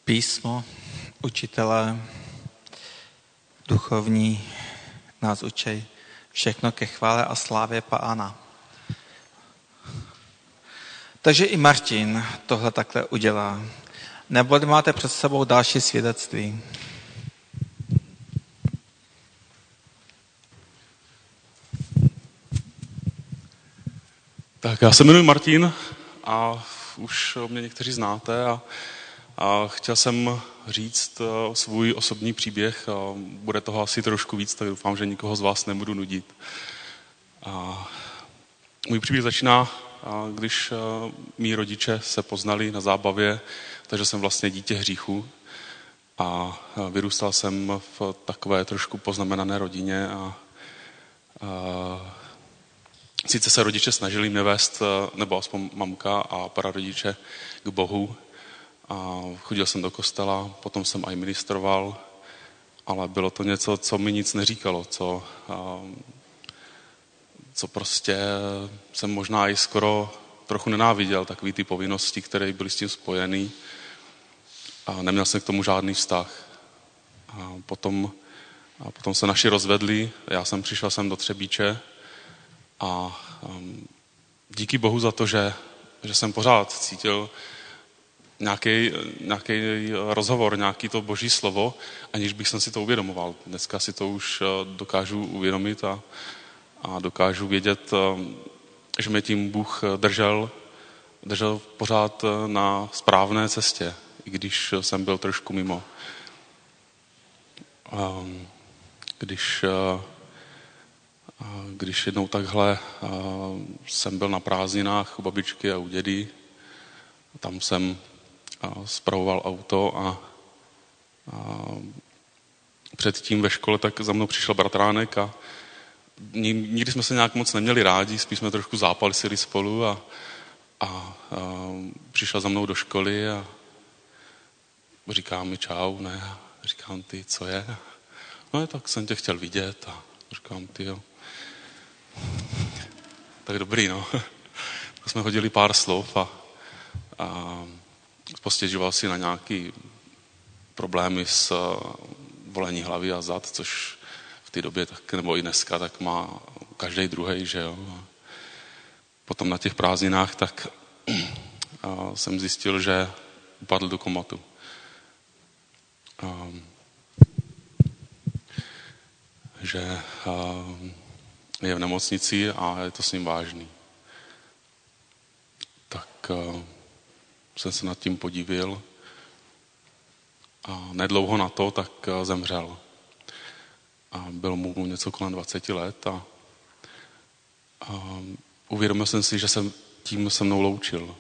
Písmo, učitelé, duchovní nás učí všechno ke chvále a slávě Pána. Takže i Martin tohle takhle udělá. Nebo máte před sebou další svědectví? Tak já se jmenuji Martin a už mě někteří znáte a chtěl jsem říct svůj osobní příběh. Bude toho asi trošku víc, tak doufám, že nikoho z vás nebudu nudit. Můj příběh začíná, když mí rodiče se poznali na zábavě, takže jsem vlastně dítě hříchu a vyrůstal jsem v takové trošku poznamenané rodině a sice se rodiče snažili mě vést, nebo aspoň mamka a prarodiče, k Bohu. A chodil jsem do kostela, potom jsem aj ministroval, ale bylo to něco, co mi nic neříkalo, co prostě jsem možná i skoro trochu nenáviděl, takový ty povinnosti, které byly s tím spojený. A neměl jsem k tomu žádný vztah. A potom se naši rozvedli, já jsem přišel sem do Třebíče a díky Bohu za to, že jsem pořád cítil nějaký rozhovor, nějaký to boží slovo, aniž bych jsem si to uvědomoval. Dneska si to už dokážu uvědomit a dokážu vědět, že mě tím Bůh držel pořád na správné cestě, i když jsem byl trošku mimo. Když jednou takhle jsem byl na prázdninách u babičky a u dědy, tam jsem spravoval auto a předtím ve škole tak za mnou přišel bratránek a nikdy jsme se nějak moc neměli rádi, spíš jsme trošku zápalili spolu a přišel za mnou do školy a říká mi čau, ne, a říkám ty, co je? No tak jsem tě chtěl vidět a říkám ty jo. Tak dobrý, no. Tak jsme hodili pár slov a postěžoval si na nějaký problémy s volení hlavy a zad, což v té době, tak, nebo i dneska, tak má každý druhej, že jo. A potom na těch prázdninách tak jsem zjistil, že upadl do komatu. Že je v nemocnici a je to s ním vážný. Tak jsem se nad tím podivil a nedlouho na to tak zemřel. A bylo mu něco kolem 20 let a uvědomil jsem si, že jsem tím se mnou loučil.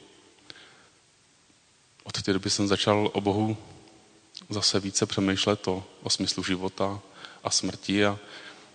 Od té doby jsem začal o Bohu zase více přemýšlet o smyslu života a smrti a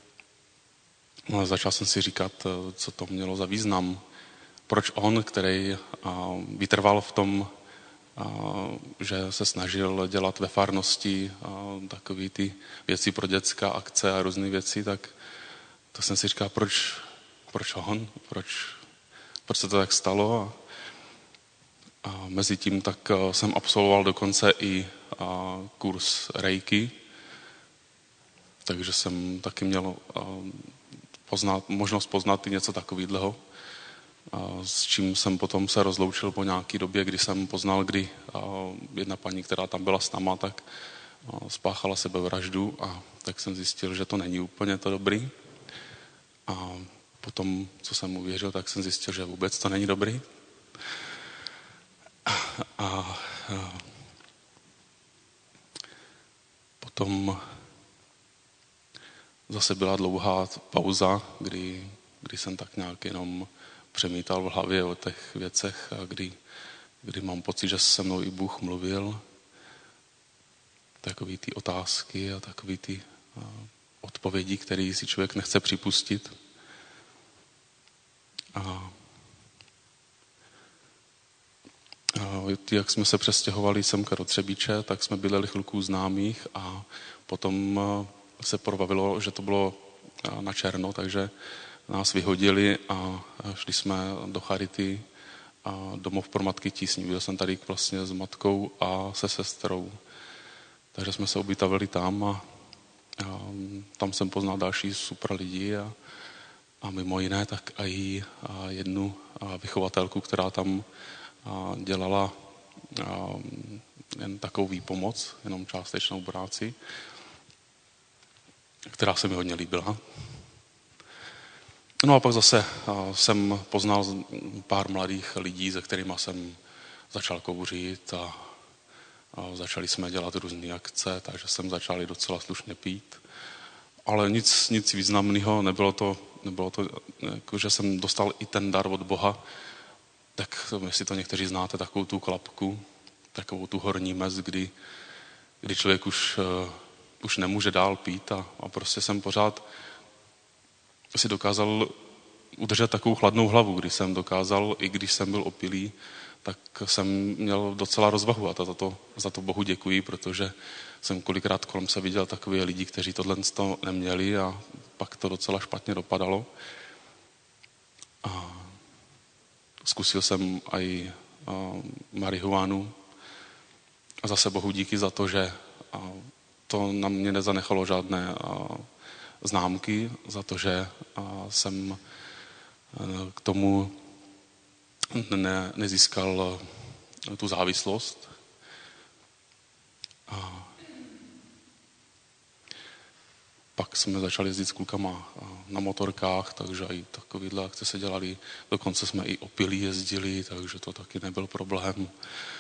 začal jsem si říkat, co to mělo za význam. Proč on, který vytrval v tom, že se snažil dělat ve farnosti takové ty věci pro dětská akce a různé věci, tak jsem si říkal, proč on? Proč se to tak stalo? A mezi tím tak jsem absolvoval dokonce i kurz Reiki, takže jsem taky měl možnost poznat i něco takového, s čím jsem potom se rozloučil po nějaké době, kdy jsem poznal, kdy jedna paní, která tam byla s náma, tak spáchala sebevraždu a tak jsem zjistil, že to není úplně to dobrý. A potom, co jsem uvěřil, tak jsem zjistil, že vůbec to není dobrý. Potom zase byla dlouhá pauza, kdy jsem tak nějak jenom přemítal v hlavě o těch věcech a kdy mám pocit, že se mnou i Bůh mluvil. Takový ty otázky a takový ty odpovědi, které si člověk nechce připustit. Jak jsme se přestěhovali semka do Třebíče, tak jsme bydleli chvilku u známých a potom se probavilo, že to bylo na černo, takže nás vyhodili a šli jsme do charity domov pro matky tísní. Byl jsem tady vlastně s matkou a se sestrou. Takže jsme se ubytovali tam a tam jsem poznal další super lidi a mimo jiné tak i jednu vychovatelku, která tam dělala jen takovou výpomoc, jenom částečnou práci, která se mi hodně líbila. No a pak zase jsem poznal pár mladých lidí, se kterými jsem začal kouřit a začali jsme dělat různé akce, takže jsem začal docela slušně pít. Ale nic významného, nebylo to jako, že jsem dostal i ten dar od Boha, tak jestli to někteří znáte, takovou tu klapku, takovou tu horní mez, kdy člověk už nemůže dál pít a prostě jsem pořád si dokázal udržet takovou chladnou hlavu, kdy jsem dokázal, i když jsem byl opilý, tak jsem měl docela rozvahu a za to Bohu děkuji, protože jsem kolikrát kolem se viděl takové lidi, kteří tohle neměli a pak to docela špatně dopadalo. A zkusil jsem i marihuanu a zase Bohu díky za to, že to na mě nezanechalo žádné známky, za to, že jsem k tomu nezískal tu závislost. A pak jsme začali jezdit s klukama na motorkách, takže i takovýhle akce se dělali. Dokonce jsme i opilí jezdili, takže to taky nebyl problém.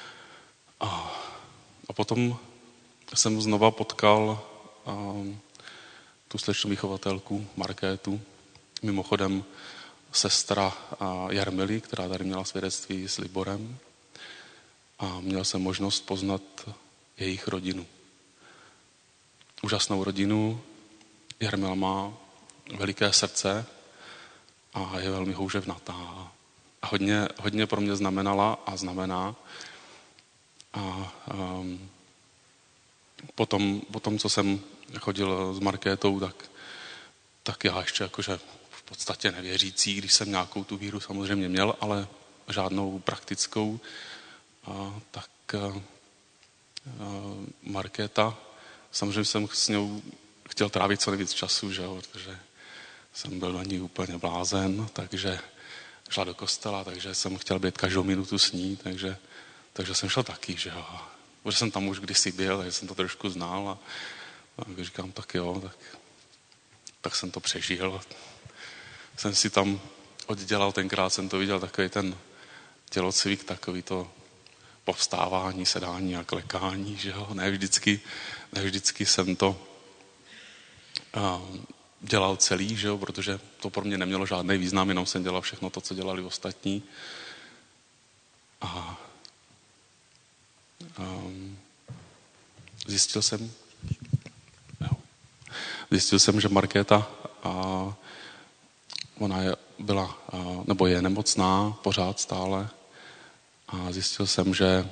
A potom jsem znova potkal tu slečnu vychovatelku Markétu. Mimochodem sestra Jarmily, která tady měla svědectví s Liborem. A měl jsem možnost poznat jejich rodinu. Úžasnou rodinu. Jarmila má veliké srdce a je velmi houževnatá. A hodně pro mě znamenala a znamená. A potom, co jsem chodil s Markétou, tak já ještě jakože v podstatě nevěřící, když jsem nějakou tu víru samozřejmě měl, ale žádnou praktickou, tak Markéta, samozřejmě jsem s ní chtěl trávit co nejvíc času, že jo, protože jsem byl na ní úplně blázen, takže šla do kostela, takže jsem chtěl být každou minutu s ní, takže jsem šel taky, že jo. Protože jsem tam už kdysi byl, takže jsem to trošku znal a říkám, tak jo, tak jsem to přežil. Jsem si tam oddělal, tenkrát jsem to viděl, takový ten tělocvik, takový to povstávání, sedání a klekání, že jo. Ne vždycky jsem to dělal celý, že jo, protože to pro mě nemělo žádný význam, jenom jsem dělal všechno to, co dělali ostatní. A zjistil jsem, že Markéta, ona byla, nebo je nemocná pořád stále a zjistil jsem, že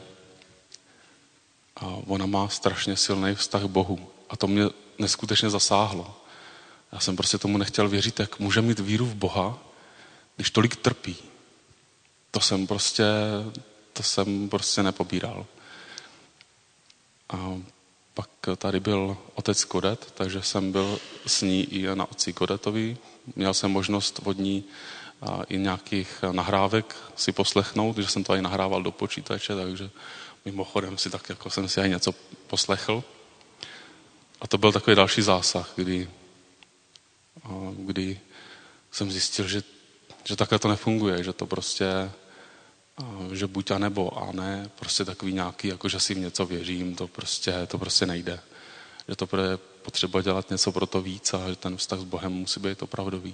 ona má strašně silný vztah k Bohu a to mě neskutečně zasáhlo. Já jsem prostě tomu nechtěl věřit, jak může mít víru v Boha, když tolik trpí. To jsem prostě nepobíral. A pak tady byl otec Kodet, takže jsem byl s ní i na otci Kodetovi. Měl jsem možnost od ní i nějakých nahrávek si poslechnout, že jsem to i nahrával do počítače, takže mimochodem si tak jako jsem si aj něco poslechl. A to byl takový další zásah, kdy jsem zjistil, že takhle to nefunguje, že to prostě, že buď a nebo a ne, prostě takový nějaký, jako že si v něco věřím, to prostě nejde. Že to bude potřeba dělat něco pro to víc a že ten vztah s Bohem musí být opravdový.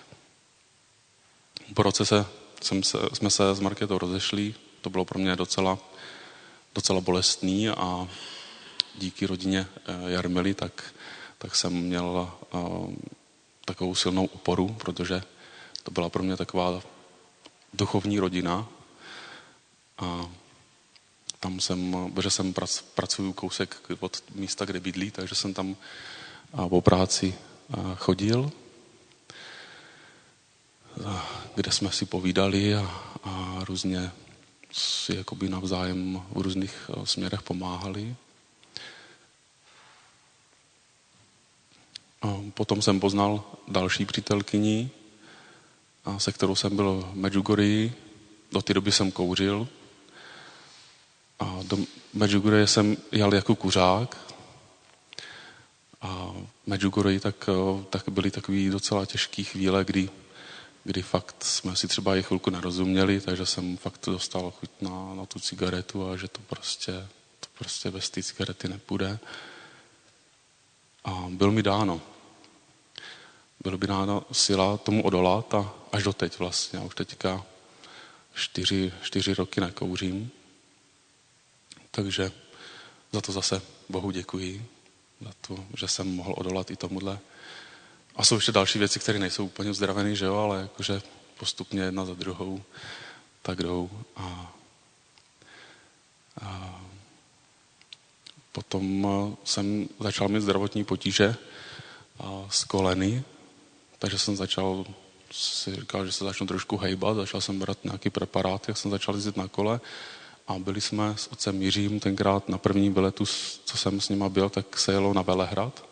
Po roce jsme se s Markétou rozešli, to bylo pro mě docela bolestný a díky rodině Jarmily, tak jsem měl takovou silnou oporu, protože to byla pro mě taková duchovní rodina. A tam protože jsem pracuju kousek od místa, kde bydlí, takže jsem tam po práci chodil, kde jsme si povídali a různě si jakoby navzájem v různých směrech pomáhali. A potom jsem poznal další přítelkyni, se kterou jsem byl v Medjugorji. Do té doby jsem kouřil. A do Medjugorje jsem jel jako kuřák. A v Medjugorji tak byly takové docela těžké chvíle, kdy fakt jsme si třeba i chvilku nerozuměli, takže jsem fakt dostal chuť na tu cigaretu a že to prostě bez té cigarety nepůjde. A bylo mi dáno síla tomu odolat a až doteď vlastně. A už teďka 4 roky nekouřím. Takže za to zase Bohu děkuji. Za to, že jsem mohl odolat i tomuhle. A jsou ještě další věci, které nejsou úplně uzdravený, že jo, ale jakože postupně jedna za druhou tak jdou. A potom jsem začal mít zdravotní potíže s koleny, takže jsem si říkal, že se začnu trošku hejbat, začal jsem brát nějaký preparát, jak jsem začal jezdit na kole a byli jsme s otcem Jiřím tenkrát na prvním veletu, co jsem s nima byl, tak se jelo na Velehrad.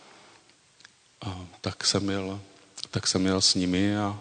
A tak jsem jel s nimi a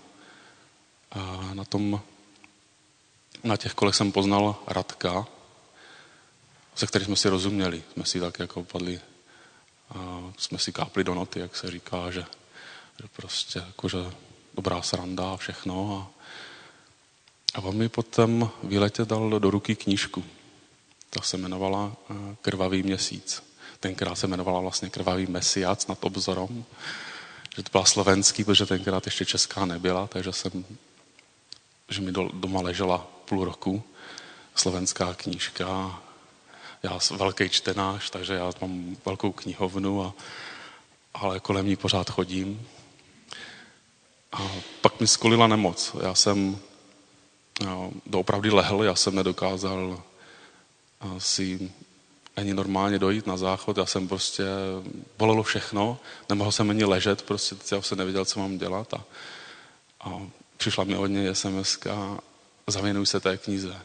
na těch kolech jsem poznal Radka, se kterým jsme si rozuměli. Jsme si tak jako padli, jsme si kápli do noty, jak se říká, že prostě jakože dobrá sranda a všechno. A on mi potom v výletě dal do ruky knížku. Ta se jmenovala Krvavý měsíc. Tenkrát se jmenovala vlastně Krvavý mesiac nad obzorom. Že to byla slovenský, protože tenkrát ještě česká nebyla, že mi doma ležela půl roku slovenská knížka. Já jsem velký čtenář, takže já mám velkou knihovnu, ale kolem ní pořád chodím. A pak mi skolila nemoc. Já jsem doopravdy lehl, já jsem nedokázal si ani normálně dojít na záchod, já jsem prostě, bolelo všechno, nemohl jsem ani ležet, prostě já jsem nevěděl, co mám dělat a přišla mi od něj SMS-ka, zavěnuj se té knize.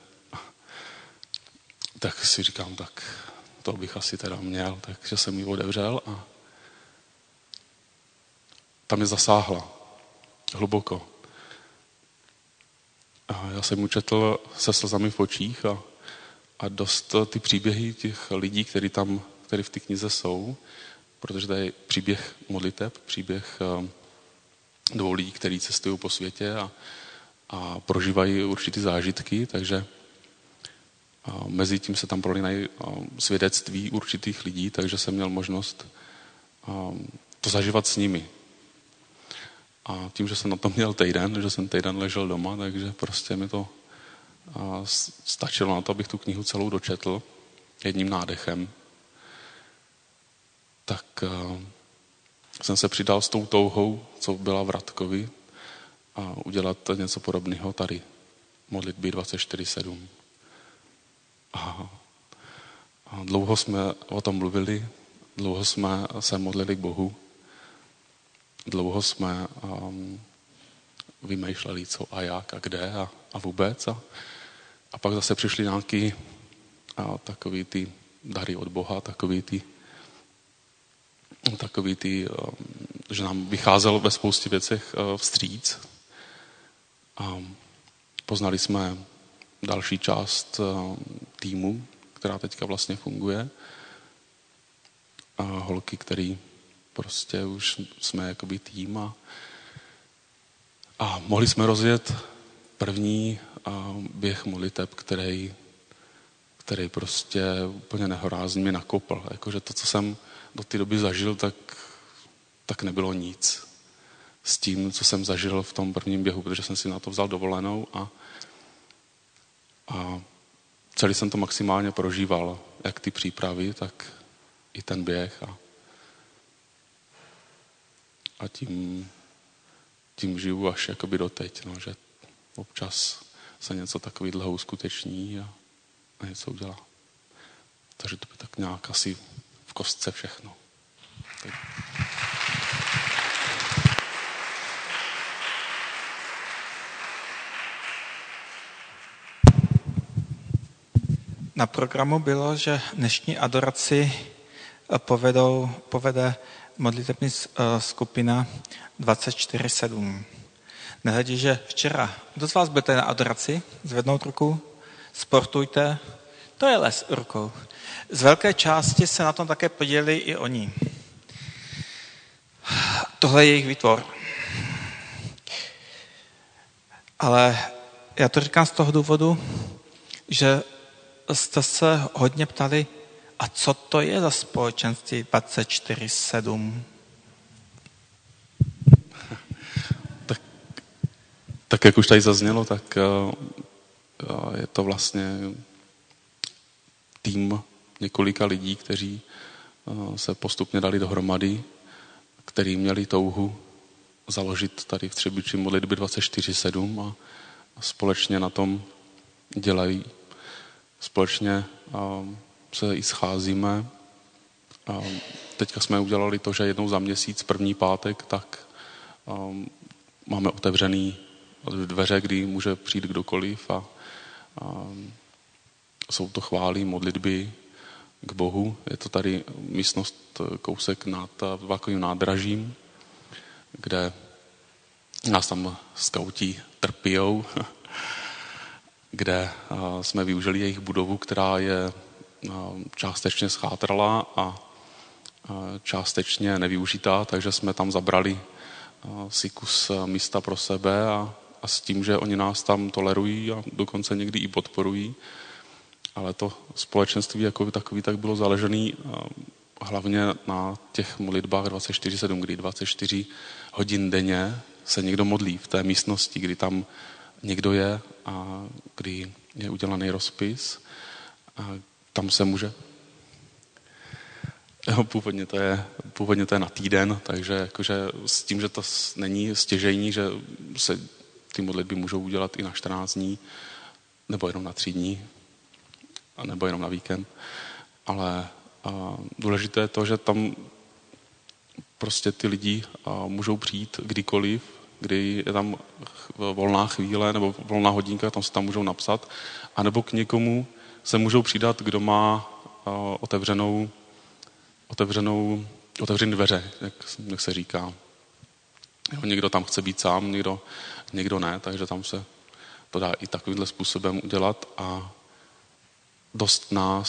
Tak si říkám, tak to bych asi teda měl, takže jsem ji otevřel a tam mě zasáhla hluboko. A já jsem mu četl se slzami v očích a dost ty příběhy těch lidí, kteří v té knize jsou, protože to je příběh modliteb, příběh 2 lidí, kteří cestují po světě a prožívají určitý zážitky, takže mezi tím se tam prolínají svědectví určitých lidí, takže jsem měl možnost to zažívat s nimi. A tím, že jsem na to měl týden, že jsem týden ležel doma, takže prostě mi to stačilo na to, abych tu knihu celou dočetl jedním nádechem. Tak jsem se přidal s tou touhou, co byla v Radkovi, a udělat něco podobného tady. Modlitby 24/7. A dlouho jsme o tom mluvili, dlouho jsme se modlili k Bohu, dlouho jsme vymýšleli, co a jak a kde a vůbec. A pak zase přišly nějaký takový ty dary od Boha, takový ty, že nám vycházel ve spoustě věcech vstříc. A poznali jsme další část týmu, která teďka vlastně funguje. A holky, který prostě už jsme jakoby tým a mohli jsme rozjet první běh modliteb, který prostě úplně nehorázně mě nakopl. Jakože to, co jsem do té doby zažil, tak nebylo nic s tím, co jsem zažil v tom prvním běhu, protože jsem si na to vzal dovolenou a celý jsem to maximálně prožíval, jak ty přípravy, tak i ten běh a tím žiju až jakoby doteď, no, že občas se něco takového uskuteční a něco udělá. Takže to by tak nějak asi v kostce všechno. Tak. Na programu bylo, že dnešní adoraci povede modlitební skupina 24/7. Nehledě, že včera, kdo z vás budete na adoraci? Zvednout ruku? Sportujte? To je les rukou. Z velké části se na tom také podělili i oni. Tohle je jejich výtvor. Ale já to říkám z toho důvodu, že jste se hodně ptali, a co to je za společenství 24/7? Tak jak už tady zaznělo, tak je to vlastně tým několika lidí, kteří se postupně dali dohromady, kteří měli touhu založit tady v Třebíči modlitby 24/7 a společně na tom dělají. Společně se i scházíme. Teďka jsme udělali to, že jednou za měsíc, první pátek, tak máme otevřený dveře, kdy může přijít kdokoliv a jsou to chvály, modlitby k Bohu. Je to tady místnost kousek nad vlakovým nádražím, kde nás tam skauti trpijou, kde jsme využili jejich budovu, která je částečně schátrala a částečně nevyužitá, takže jsme tam zabrali si kus místa pro sebe a s tím, že oni nás tam tolerují a dokonce někdy i podporují. Ale to společenství jako takový tak bylo založené hlavně na těch modlitbách 24/7, kdy 24 hodin denně se někdo modlí v té místnosti, kdy tam někdo je a kdy je udělaný rozpis. A tam se může... Původně to je na týden, takže jakože s tím, že to není stěžejní, že se ty modlitby můžou udělat i na 14 dní, nebo jenom na 3 dní, nebo jenom na víkend. Ale důležité je to, že tam prostě ty lidi můžou přijít kdykoliv, kdy je tam volná chvíle nebo volná hodinka, tam se tam můžou napsat, anebo k někomu se můžou přidat, kdo má otevřené dveře, jak se říká. Někdo tam chce být sám, někdo ne, takže tam se to dá i takovýmhle způsobem udělat a dost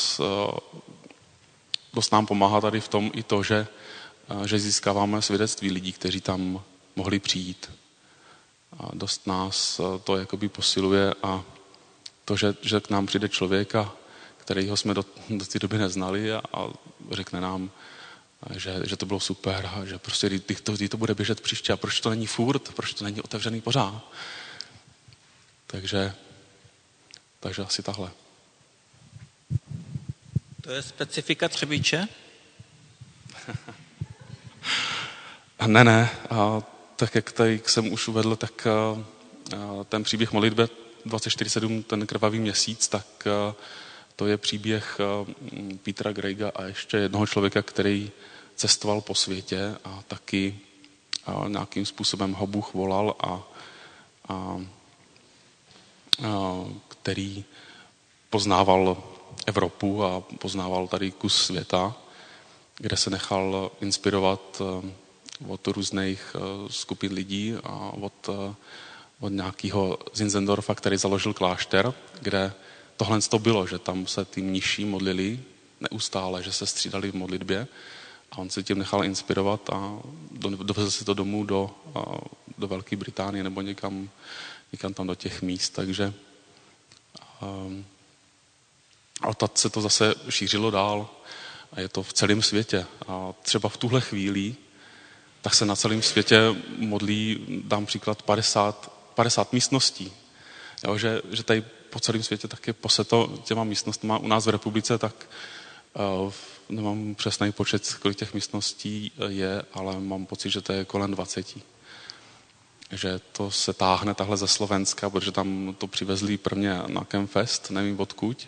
nám pomáhá tady v tom i to, že získáváme svědectví lidí, kteří tam mohli přijít. A dost nás to jakoby posiluje a to, že k nám přijde člověk, kterýho jsme do té doby neznali a řekne nám, že to bylo super a že prostě to bude běžet příště a proč to není furt, proč to není otevřený pořád. Takže asi tahle. To je specifika Třebíče? Ne. Tak jak tady jsem už uvedl, tak ten příběh modlitby 24/7, ten krvavý měsíc, tak to je příběh Petra Greiga a ještě jednoho člověka, který cestoval po světě a taky nějakým způsobem ho Bůh volal a který poznával Evropu a poznával tady kus světa, kde se nechal inspirovat od různých skupin lidí a od nějakého Zinzendorfa, který založil klášter, kde tohle to bylo, že tam se ty mniši modlili neustále, že se střídali v modlitbě a on se tím nechal inspirovat a dovezl si to domů do Velké Británie nebo někam tam do těch míst, takže a tak se to zase šířilo dál a je to v celém světě. A třeba v tuhle chvíli tak se na celém světě modlí, dám příklad, 50 místností. Jo, že tady po celém světě tak je poseto těma místnostma. U nás v republice tak nemám přesný počet, kolik těch místností je, ale mám pocit, že to je kolem 20. Že to se táhne tahle ze Slovenska, protože tam to přivezli prvně na Campfest, nevím odkud.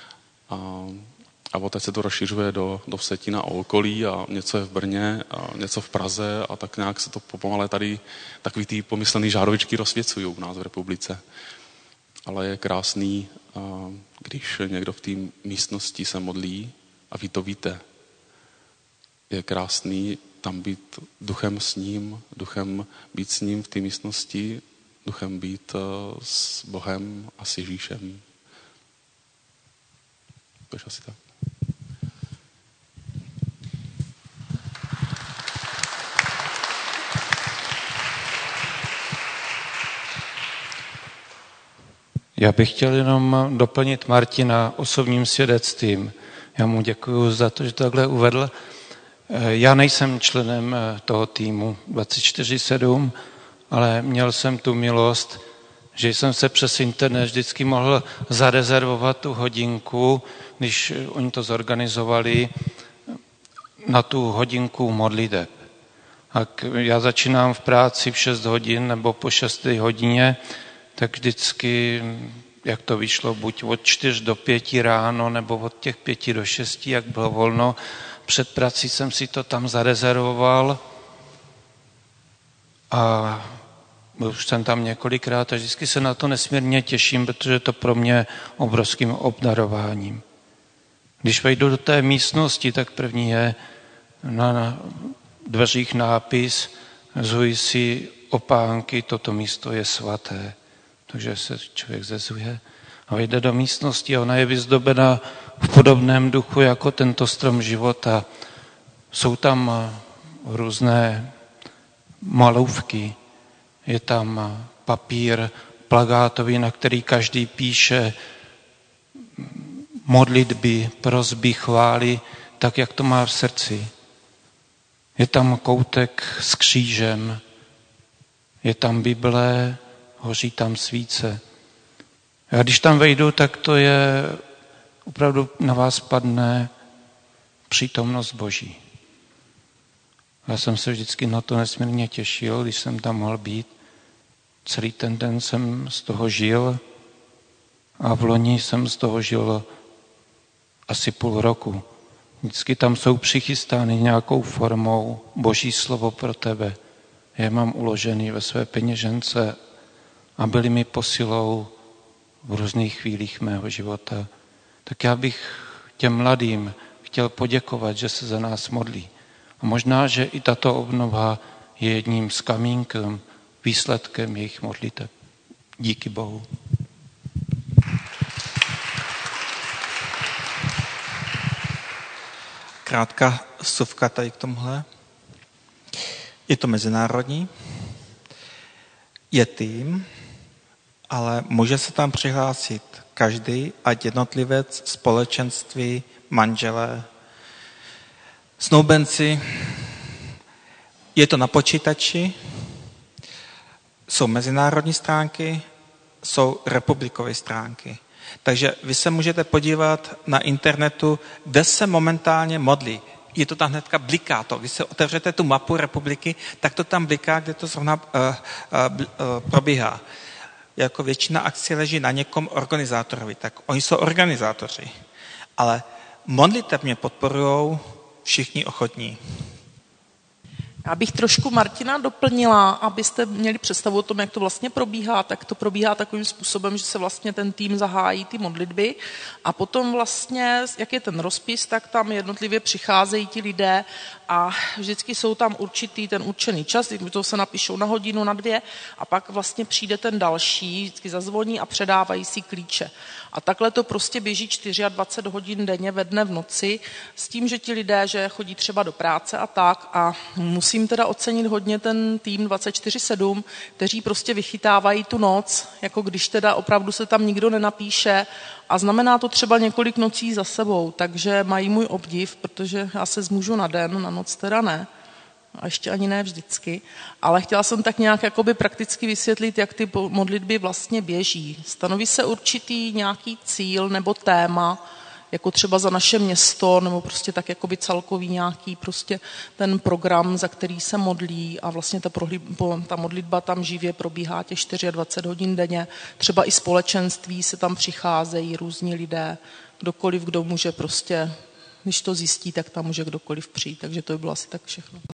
A poté se to rozšiřuje do Vsetína a okolí a něco je v Brně a něco v Praze a tak nějak se to pomale tady takový ty pomyslný žárovičky rozsvěcují u nás v republice. ale je krásný, když někdo v té místnosti se modlí a vy to víte. Je krásný tam být duchem s ním, duchem být s ním v té místnosti, duchem být s Bohem a s Ježíšem. To je asi tak. Já bych chtěl jenom doplnit Martina osobním svědectvím. Já mu děkuju za to, že to takhle uvedl. Já nejsem členem toho týmu 24/7, ale měl jsem tu milost, že jsem se přes internet vždycky mohl zarezervovat tu hodinku, když oni to zorganizovali, na tu hodinku modliteb. A já začínám v práci v 6 hodin nebo po 6 hodině, tak vždycky, jak to vyšlo, buď od 4 do 5 ráno, nebo od těch 5 do 6, jak bylo volno, před prací jsem si to tam zarezervoval a už jsem tam několikrát a vždycky se na to nesmírně těším, protože je to pro mě obrovským obdarováním. Když vejdu do té místnosti, tak první je na dveřích nápis "Zuj si opánky, toto místo je svaté". Takže se člověk zezuje a vejde do místnosti a ona je vyzdobena v podobném duchu jako tento strom života. Jsou tam různé malůvky, je tam papír plagátový, na který každý píše modlitby, prosby, chvály, tak, jak to má v srdci. Je tam koutek s křížem, je tam Bible, hoří tam svíce. A když tam vejdu, tak to je opravdu na vás padne přítomnost Boží. Já jsem se vždycky na to nesmírně těšil, když jsem tam mohl být. Celý ten den jsem z toho žil a v loni jsem z toho žil asi půl roku. Vždycky tam jsou přichystány nějakou formou Boží slovo pro tebe. Já mám uložený ve své peněžence a byly mi posilou v různých chvílích mého života. Tak já bych těm mladým chtěl poděkovat, že se za nás modlí. A možná, že i tato obnova je jedním z kamínkem, výsledkem jejich modliteb. Díky Bohu. Krátká vsuvka tady k tomuhle. Je to mezinárodní, je tým, ale může se tam přihlásit každý, ať jednotlivec, společenství, manželé, snoubenci. Je to na počítači, jsou mezinárodní stránky, jsou republikové stránky. Takže vy se můžete podívat na internetu, kde se momentálně modlí. Je to tam hnedka bliká to. Když se otevřete tu mapu republiky, tak to tam bliká, kde to zrovna probíhá. Jako většina akcí leží na někom organizátorovi, tak oni jsou organizátoři. Ale modlitebně podporujou všichni ochotní. Já bych trošku Martina doplnila, abyste měli představu o tom, jak to vlastně probíhá. Tak to probíhá takovým způsobem, že se vlastně ten tým zahájí ty modlitby a potom vlastně, jak je ten rozpis, tak tam jednotlivě přicházejí ti lidé a vždycky jsou tam určitý ten určený čas, to se napíšou na hodinu, na 2 a pak vlastně přijde ten další, vždycky zazvoní a předávají si klíče. A takhle to prostě běží 24 hodin denně ve dne v noci s tím, že ti lidé, že chodí třeba do práce a tak a musím teda ocenit hodně ten tým 24/7, kteří prostě vychytávají tu noc, jako když teda opravdu se tam nikdo nenapíše a znamená to třeba několik nocí za sebou, takže mají můj obdiv, protože já se zmůžu na den, na noc teda ne. A ještě ani ne vždycky, ale chtěla jsem tak nějak jakoby prakticky vysvětlit, jak ty modlitby vlastně běží. Stanoví se určitý nějaký cíl nebo téma, jako třeba za naše město, nebo prostě tak jakoby celkový nějaký prostě ten program, za který se modlí a vlastně ta modlitba tam živě probíhá těch 24 hodin denně. Třeba i společenství se tam přicházejí různí lidé, kdokoliv, kdo může prostě, když to zjistí, tak tam může kdokoliv přijít, takže to by bylo asi tak všechno.